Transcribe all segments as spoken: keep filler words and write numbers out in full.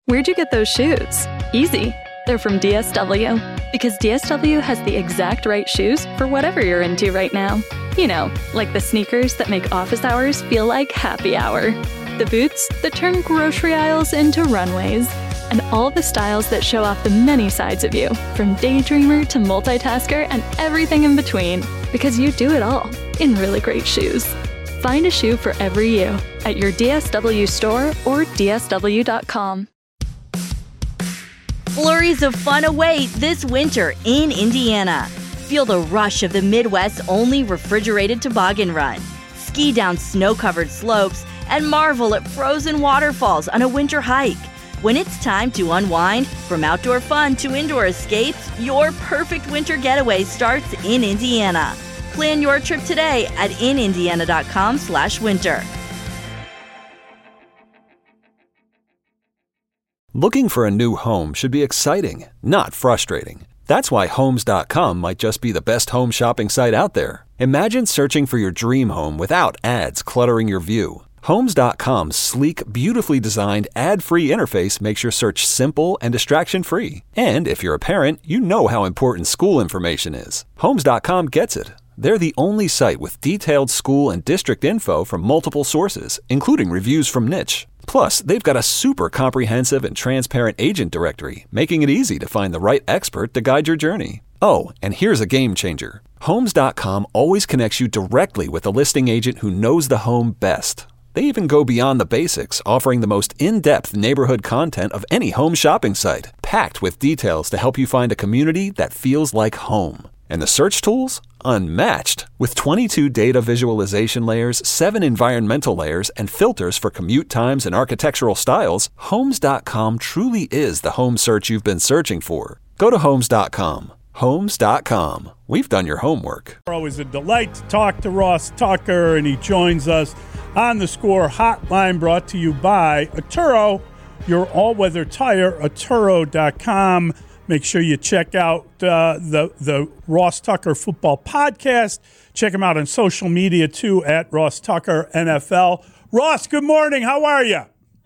Where'd you get those shoes? Easy. They're from D S W. Because D S W has the exact right shoes for whatever you're into right now. You know, like the sneakers that make office hours feel like happy hour. The boots that turn grocery aisles into runways. And all the styles that show off the many sides of you, from daydreamer to multitasker and everything in between. Because you do it all in really great shoes. Find a shoe for every you at your D S W store or D S W dot com. Flurries of fun await this winter in Indiana. Feel the rush of the Midwest's only refrigerated toboggan run. Ski down snow-covered slopes and marvel at frozen waterfalls on a winter hike. When it's time to unwind, from outdoor fun to indoor escapes, your perfect winter getaway starts in Indiana. Plan your trip today at in indiana dot com slash winter. Looking for a new home should be exciting, not frustrating. That's why Homes dot com might just be the best home shopping site out there. Imagine searching for your dream home without ads cluttering your view. Homes dot com's sleek, beautifully designed, ad-free interface makes your search simple and distraction-free. And if you're a parent, you know how important school information is. Homes dot com gets it. They're the only site with detailed school and district info from multiple sources, including reviews from Niche. Plus, they've got a super comprehensive and transparent agent directory, making it easy to find the right expert to guide your journey. Oh, and here's a game changer. Homes dot com always connects you directly with a listing agent who knows the home best. They even go beyond the basics, offering the most in-depth neighborhood content of any home shopping site, packed with details to help you find a community that feels like home. And the search tools? Unmatched. With twenty-two data visualization layers, seven environmental layers, and filters for commute times and architectural styles, Homes dot com truly is the home search you've been searching for. Go to Homes dot com. Homes dot com. We've done your homework. Always a delight to talk to Ross Tucker, and he joins us on the Score Hotline, brought to you by Atturo, your all-weather tire, Atturo dot com. Make sure you check out uh, the the Ross Tucker Football Podcast. Check him out on social media, too, at Ross Tucker N F L. Ross, good morning. How are you?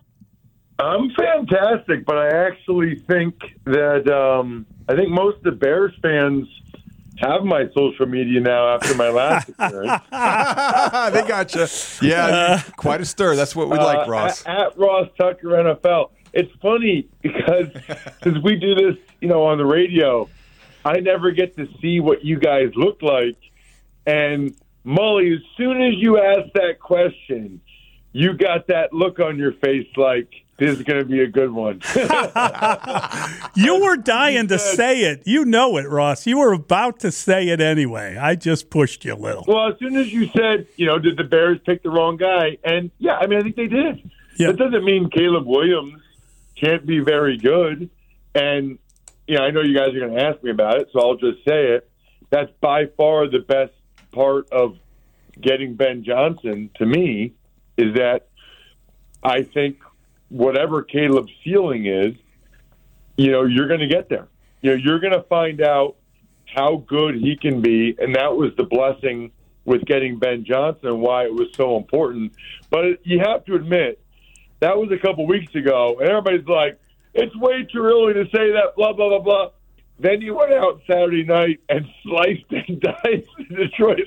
I'm fantastic, but I actually think that um, I think most of the Bears fans have my social media now after my last appearance. They got you. Yeah, uh, quite a stir. That's what we uh, like, Ross. At, at Ross Tucker N F L. It's funny because since we do this, you know, on the radio, I never get to see what you guys look like. And Mully, as soon as you asked that question, you got that look on your face like, this is going to be a good one. You were dying to say it. You know it, Ross. You were about to say it anyway. I just pushed you a little. Well, as soon as you said, you know, did the Bears pick the wrong guy? And, yeah, I mean, I think they did. Yeah. That doesn't mean Caleb Williams can't be very good. And, you know, I know you guys are going to ask me about it, so I'll just say it. That's by far the best part of getting Ben Johnson, to me, is that I think whatever Caleb's ceiling is, you know, you're going to get there. You know, you're going to find out how good he can be, and that was the blessing with getting Ben Johnson and why it was so important. But you have to admit, that was a couple weeks ago, and everybody's like, it's way too early to say that, blah, blah, blah, blah. Then you went out Saturday night and sliced and diced the Detroit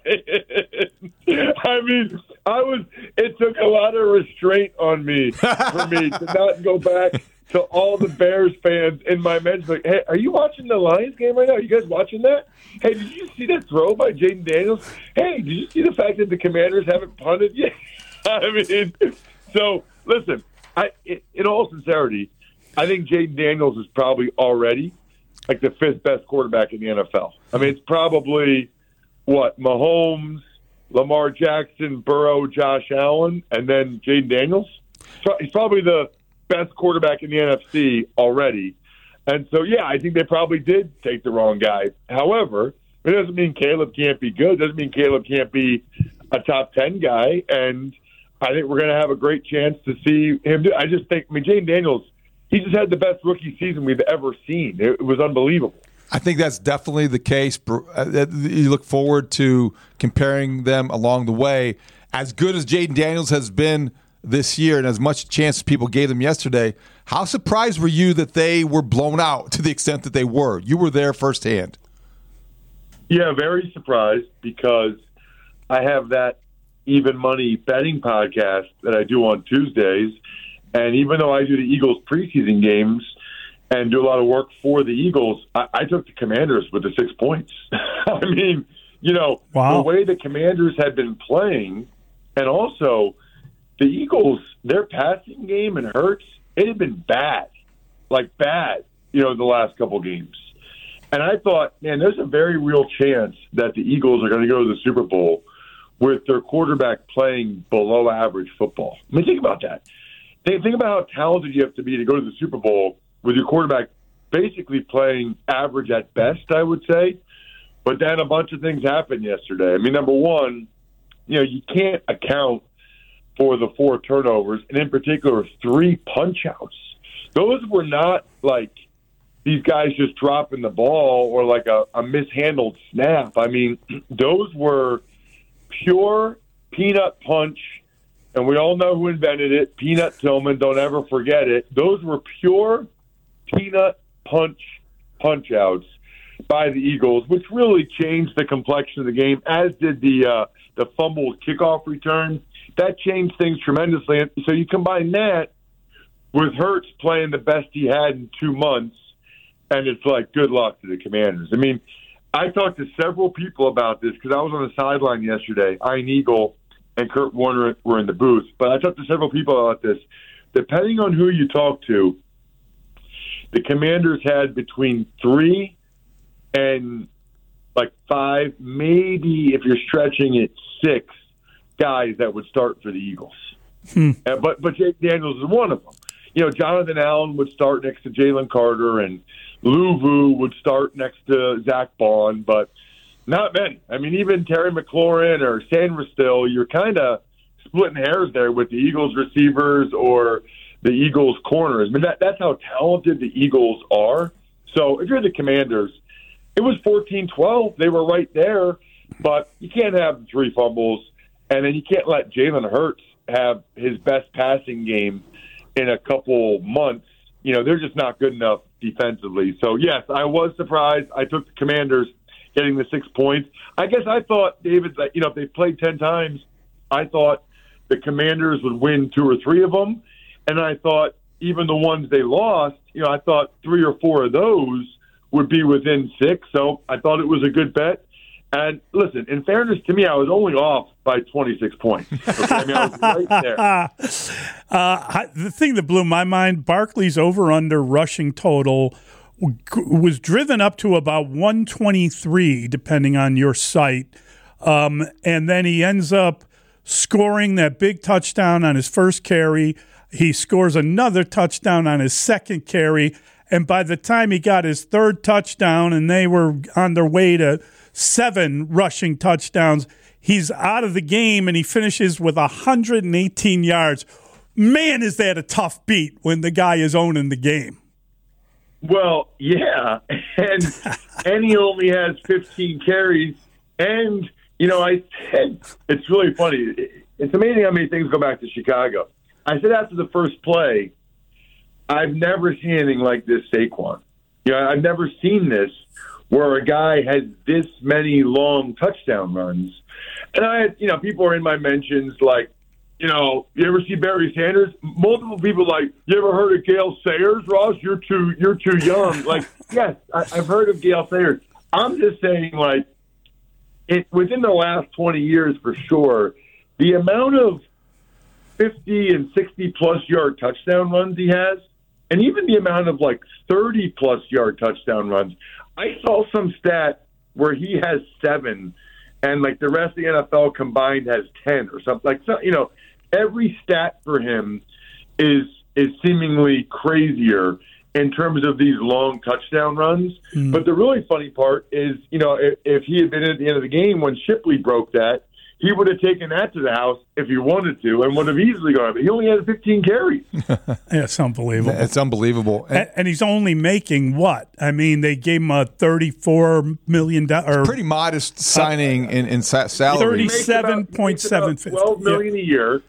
Lions. I mean, I was. It took a lot of restraint on me for me to not go back to all the Bears fans in my mentions. Like, hey, are you watching the Lions game right now? Are you guys watching that? Hey, did you see that throw by Jaden Daniels? Hey, did you see the fact that the Commanders haven't punted yet? I mean, so listen. I, in all sincerity, I think Jaden Daniels is probably already like the fifth best quarterback in the N F L. I mean, it's probably, what, Mahomes, Lamar Jackson, Burrow, Josh Allen, and then Jaden Daniels? He's probably the best quarterback in the N F C already. And so, yeah, I think they probably did take the wrong guy. However, it doesn't mean Caleb can't be good. It doesn't mean Caleb can't be a top ten guy. And I think we're going to have a great chance to see him do. I just think, I mean, Jaden Daniels, he just had the best rookie season we've ever seen. It was unbelievable. I think that's definitely the case. You look forward to comparing them along the way. As good as Jaden Daniels has been this year, and as much chance as people gave them yesterday, how surprised were you that they were blown out to the extent that they were? You were there firsthand. Yeah, very surprised because I have that Even Money betting podcast that I do on Tuesdays, and even though I do the Eagles preseason games and do a lot of work for the Eagles, I, I took the Commanders with the six points. I mean, you know, wow. the way the Commanders had been playing, and also the Eagles, their passing game and Hurts, it had been bad, like bad, you know, the last couple games. And I thought, man, there's a very real chance that the Eagles are going to go to the Super Bowl with their quarterback playing below average football. I mean, think about that. Think, think about how talented you have to be to go to the Super Bowl with your quarterback basically playing average at best, I would say. But then a bunch of things happened yesterday. I mean, number one, you know, you can't account for the four turnovers, and in particular, three punch-outs. Those were not like these guys just dropping the ball or like a, a mishandled snap. I mean, those were pure peanut punch, and we all know who invented it, Peanut Tillman, don't ever forget it. Those were pure peanut punch punch-outs by the Eagles, which really changed the complexion of the game, as did the uh, the fumbled kickoff return. That changed things tremendously. And so you combine that with Hurts playing the best he had in two months, and it's like, good luck to the Commanders. I mean, I talked to several people about this because I was on the sideline yesterday. Ian Eagle and Kurt Warner were in the booth. But I talked to several people about this. Depending on who you talk to, the Commanders had between three and like five, maybe if you're stretching it, six guys that would start for the Eagles. Hmm. Uh, but but Jake Daniels is one of them. You know, Jonathan Allen would start next to Jalen Carter, and Lou Vu would start next to Zach Bond, but not many. I mean, even Terry McLaurin or Sandra Still, you're kind of splitting hairs there with the Eagles receivers or the Eagles corners. I mean, that, that's how talented the Eagles are. So if you're the Commanders, it was fourteen twelve. They were right there, but you can't have three fumbles, and then you can't let Jalen Hurts have his best passing game in a couple months. You know, they're just not good enough defensively. So, yes, I was surprised. I took the Commanders getting the six points. I guess I thought, David, that, you know, if they played ten times, I thought the Commanders would win two or three of them. And I thought even the ones they lost, you know, I thought three or four of those would be within six. So I thought it was a good bet. And listen, in fairness to me, I was only off by twenty-six points. Okay? I mean, I was right there. uh, I, the thing that blew my mind, Barkley's over-under rushing total was driven up to about one twenty-three, depending on your site. Um, and then he ends up scoring that big touchdown on his first carry. He scores another touchdown on his second carry. And by the time he got his third touchdown and they were on their way to seven rushing touchdowns, he's out of the game and he finishes with one hundred eighteen yards. Man, is that a tough beat when the guy is owning the game. Well, yeah, and and he only has fifteen carries. And, you know, I said, it's really funny. It's amazing how many things go back to Chicago. I said after the first play, I've never seen anything like this, Saquon. You know, I've never seen this where a guy has this many long touchdown runs. And I had, you know, people are in my mentions like, you know, you ever see Barry Sanders? Multiple people like, you ever heard of Gale Sayers, Ross? You're too, you're too young. Like, yes, I, I've heard of Gale Sayers. I'm just saying, like, it within the last twenty years for sure, the amount of fifty and sixty plus yard touchdown runs he has, and even the amount of like thirty plus yard touchdown runs. I saw some stat where he has seven, and like the rest of the N F L combined has ten or something. Like, so, you know, every stat for him is is seemingly crazier in terms of these long touchdown runs. Mm. But the really funny part is, you know, if, if he had been at the end of the game when Shipley broke that, he would have taken that to the house if he wanted to and would have easily gone. But he only had fifteen carries. Yeah, it's unbelievable. It's unbelievable. And, and he's only making what? I mean, they gave him a thirty-four million dollars. Pretty modest signing uh, in, in salary. thirty-seven point seven. twelve million dollars yeah. a year.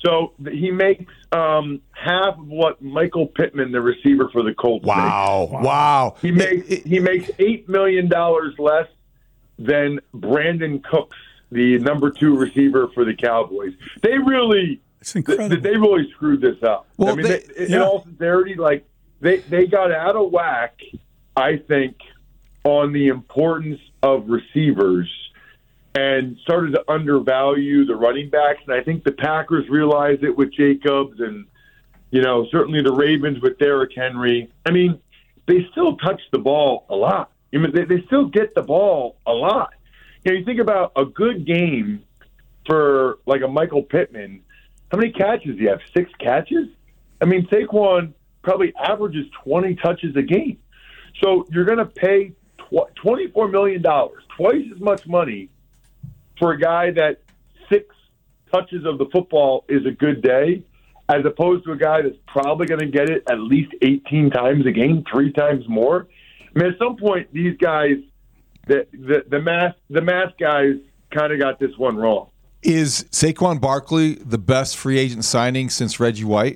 So he makes um, half of what Michael Pittman, the receiver for the Colts, wow. makes. Wow. He makes he makes eight million dollars less than Brandon Cooks, the number two receiver for the Cowboys. They really, it's incredible. They really screwed this up. Well, I mean, they, they, in yeah. all sincerity, like they they got out of whack, I think, on the importance of receivers and started to undervalue the running backs. And I think the Packers realized it with Jacobs and, you know, certainly the Ravens with Derrick Henry. I mean, they still touch the ball a lot. I mean, they, they still get the ball a lot. You know, you think about a good game for like a Michael Pittman. How many catches do you have? Six catches? I mean, Saquon probably averages twenty touches a game. So you're going to pay tw- twenty-four million dollars, twice as much money for a guy that six touches of the football is a good day, as opposed to a guy that's probably going to get it at least eighteen times a game, three times more. I mean, at some point, these guys, the the, the math the math guys, kind of got this one wrong. Is Saquon Barkley the best free agent signing since Reggie White?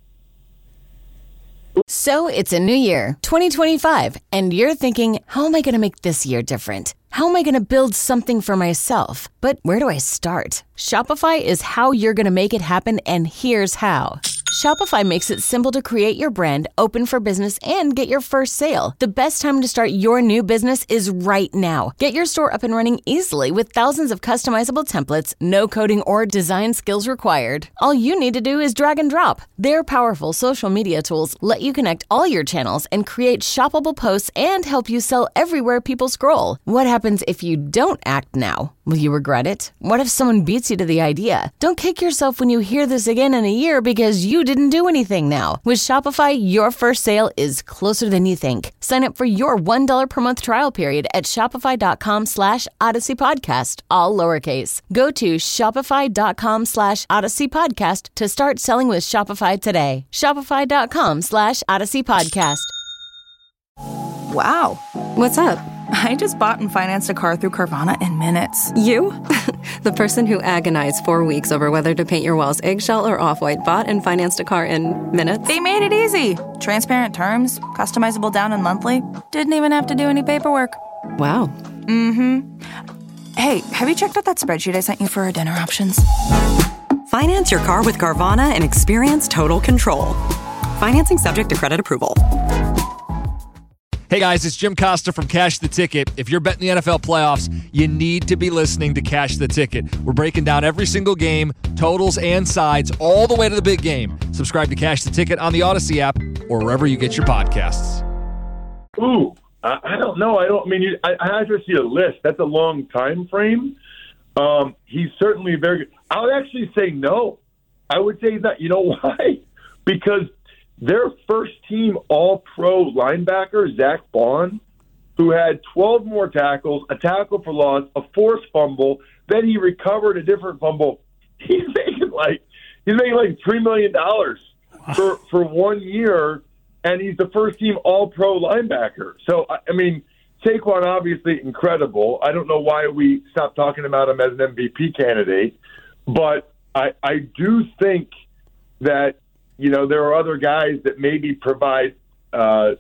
So it's a new year, twenty twenty-five, and you're thinking, how am I going to make this year different? How am I going to build something for myself? But where do I start? Shopify is how you're going to make it happen, and here's how. Shopify makes it simple to create your brand, open for business, and get your first sale. The best time to start your new business is right now. Get your store up and running easily with thousands of customizable templates, no coding or design skills required. All you need to do is drag and drop. Their powerful social media tools let you connect all your channels and create shoppable posts and help you sell everywhere people scroll. What happens if you don't act now? Will you regret it? What if someone beats you to the idea? Don't kick yourself when you hear this again in a year because you didn't do anything now. With Shopify, your first sale is closer than you think. Sign up for your one dollar per month trial period at shopify.com slash Odyssey Podcast, all lowercase. Go to shopify.com slash Odyssey Podcast to start selling with Shopify today. Shopify.com slash Odyssey Podcast. Wow. What's up? I just bought and financed a car through Carvana in minutes. You? The person who agonized four weeks over whether to paint your walls eggshell or off-white bought and financed a car in minutes? They made it easy. Transparent terms, customizable down and monthly. Didn't even have to do any paperwork. Wow. Mm-hmm. Hey, have you checked out that spreadsheet I sent you for our dinner options? Finance your car with Carvana and experience total control. Financing subject to credit approval. Hey guys, it's Jim Costa from Cash the Ticket. If you're betting the N F L playoffs, you need to be listening to Cash the Ticket. We're breaking down every single game, totals and sides, all the way to the big game. Subscribe to Cash the Ticket on the Odyssey app or wherever you get your podcasts. Ooh, I, I don't know. I don't I mean, you, I, I have to see a list. That's a long time frame. Um, he's certainly very good. I would actually say no. I would say that. You know why? Because their first-team All-Pro linebacker, Zach Bond, who had twelve more tackles, a tackle for loss, a forced fumble, then he recovered a different fumble. He's making like he's making like three million dollars for for one year, and he's the first-team All-Pro linebacker. So I mean, Saquon obviously incredible. I don't know why we stopped talking about him as an M V P candidate, but I I do think that. You know, there are other guys that maybe provide uh,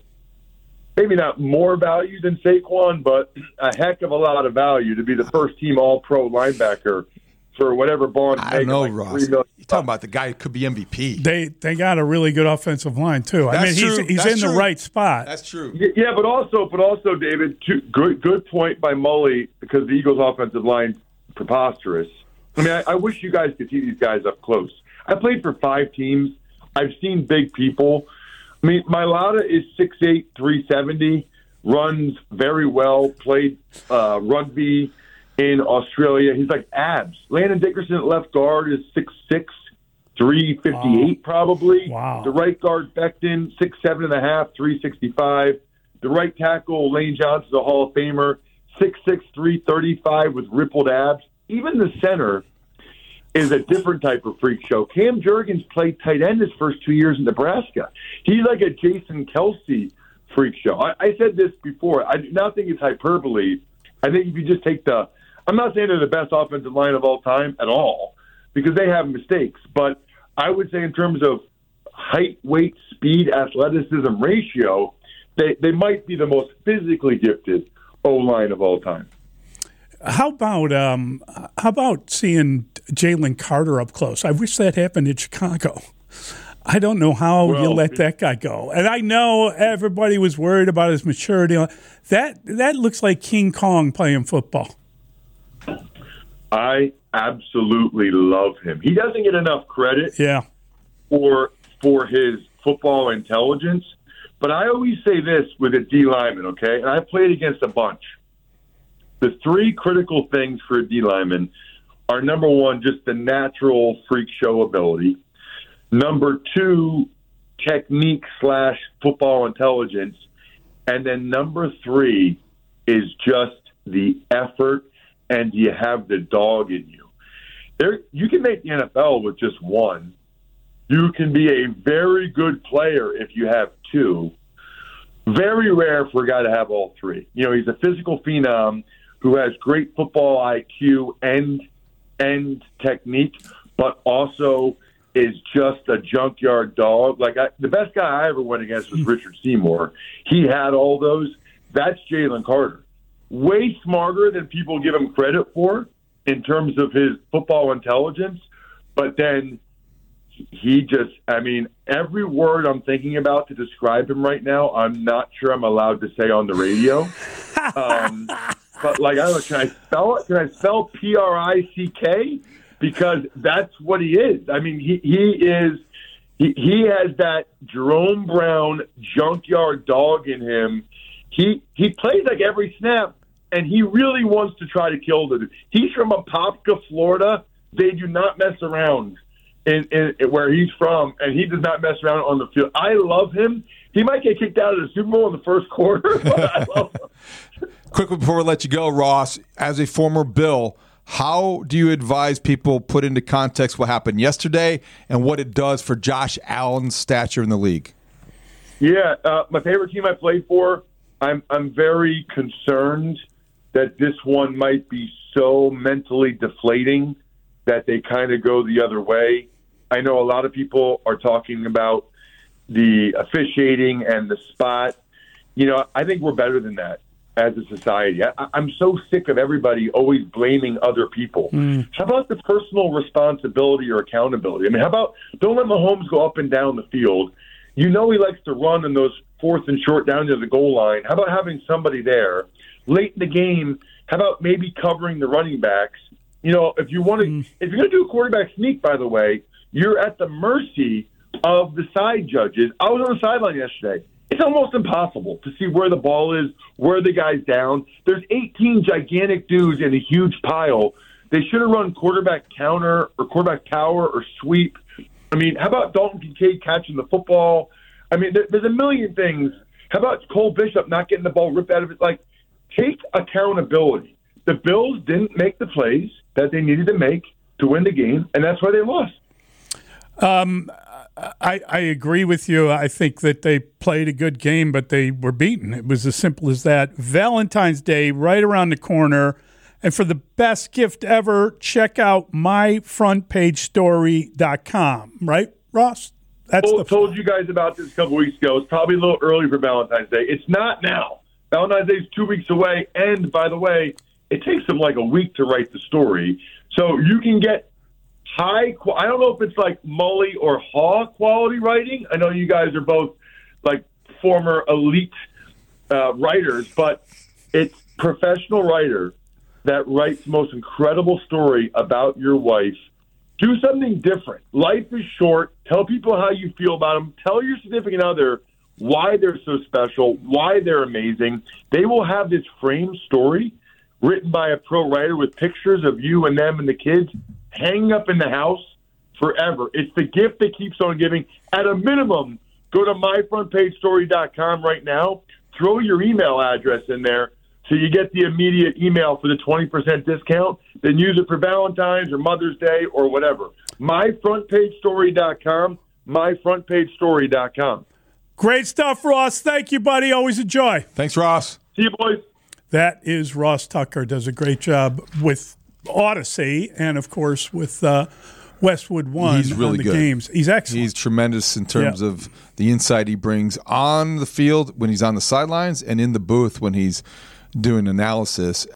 maybe not more value than Saquon, but a heck of a lot of value to be the first-team All-Pro linebacker for whatever Bond. I don't know, like Ross. You're talking about the guy who could be M V P. They they got a really good offensive line too. That's I mean, he's true. he's That's in true. the right spot. That's true. Yeah, but also, but also, David, too, good good point by Mully because the Eagles' offensive line preposterous. I mean, I, I wish you guys could see these guys up close. I played for five teams. I've seen big people. I mean, Mailata is six eight, three seventy, runs very well, played uh, rugby in Australia. He's like abs. Landon Dickerson at left guard is six six, three fifty-eight wow. probably. Wow. The right guard, Becton, six seven and a half, three sixty-five. The right tackle, Lane Johnson's a Hall of Famer, six six, three thirty-five with rippled abs. Even the center is a different type of freak show. Cam Jurgens played tight end his first two years in Nebraska. He's like a Jason Kelsey freak show. I, I said this before. I do not think it's hyperbole. I think if you just take the – I'm not saying they're the best offensive line of all time at all because they have mistakes, but I would say in terms of height, weight, speed, athleticism ratio, they, they might be the most physically gifted O-line of all time. How about um, how about seeing Jalen Carter up close? I wish that happened in Chicago. I don't know how well, you let that guy go. And I know everybody was worried about his maturity. That that looks like King Kong playing football. I absolutely love him. He doesn't get enough credit yeah. for for his football intelligence. But I always say this with a D lineman, okay? And I've played against a bunch. The three critical things for a D lineman are, number one, just the natural freak show ability. Number two, technique slash football intelligence. And then number three is just the effort, and you have the dog in you. There, you can make the N F L with just one. You can be a very good player if you have two. Very rare for a guy to have all three. You know, he's a physical phenom who has great football I Q and and technique, but also is just a junkyard dog. Like I, the best guy I ever went against was Richard Seymour. He had all those. That's Jalen Carter. Way smarter than people give him credit for in terms of his football intelligence, but then he just, I mean, every word I'm thinking about to describe him right now, I'm not sure I'm allowed to say on the radio. Um, but, like, I don't know, can I spell it? Can I spell P R I C K? Because that's what he is. I mean, he, he is, he, he has that Jerome Brown junkyard dog in him. He, he plays like every snap, and he really wants to try to kill the. He's from Apopka, Florida. They do not mess around. In, in where he's from, and he does not mess around on the field. I love him. He might get kicked out of the Super Bowl in the first quarter, but I love him. Quickly before we let you go, Ross, as a former Bill, how do you advise people put into context what happened yesterday and what it does for Josh Allen's stature in the league? Yeah, uh, my favorite team I played for, I'm I'm very concerned that this one might be so mentally deflating that they kind of go the other way. I know a lot of people are talking about the officiating and the spot. You know, I think we're better than that as a society. I, I'm so sick of everybody always blaming other people. Mm. How about the personal responsibility or accountability? I mean, how about don't let Mahomes go up and down the field? You know he likes to run in those fourth and short down to the goal line. How about having somebody there? Late in the game, how about maybe covering the running backs? You know, if you want to, mm. if you're going to do a quarterback sneak, by the way, you're at the mercy of the side judges. I was on the sideline yesterday. It's almost impossible to see where the ball is, where the guy's down. There's eighteen gigantic dudes in a huge pile. They should have run quarterback counter or quarterback power or sweep. I mean, how about Dalton Kincaid catching the football? I mean, there, there's a million things. How about Cole Bishop not getting the ball ripped out of it? Like, take accountability. The Bills didn't make the plays that they needed to make to win the game, and that's why they lost. Um, I, I agree with you. I think that they played a good game, but they were beaten. It was as simple as that. Valentine's Day right around the corner. And for the best gift ever, check out my front page story dot com. Right, Ross? That's I told, the told you guys about this a couple weeks ago. It's probably a little early for Valentine's Day. It's not now. Valentine's Day is two weeks away. And, by the way, it takes them like a week to write the story. So you can get high, I don't know if it's like Mully or Haw quality writing. I know you guys are both like former elite uh, writers, but it's professional writer that writes the most incredible story about your wife. Do something different. Life is short. Tell people how you feel about them. Tell your significant other why they're so special, why they're amazing. They will have this framed story written by a pro writer with pictures of you and them and the kids hanging up in the house forever. It's the gift that keeps on giving. At a minimum, go to my front page story dot com right now. Throw your email address in there so you get the immediate email for the twenty percent discount. Then use it for Valentine's or Mother's Day or whatever. my front page story dot com, my front page story dot com. Great stuff, Ross. Thank you, buddy. Always a joy. Thanks, Ross. See you, boys. That is Ross Tucker. Does a great job with Odyssey and, of course, with uh, Westwood One he's really on the good. games. He's excellent. He's tremendous in terms yeah. of the insight he brings on the field when he's on the sidelines and in the booth when he's doing analysis.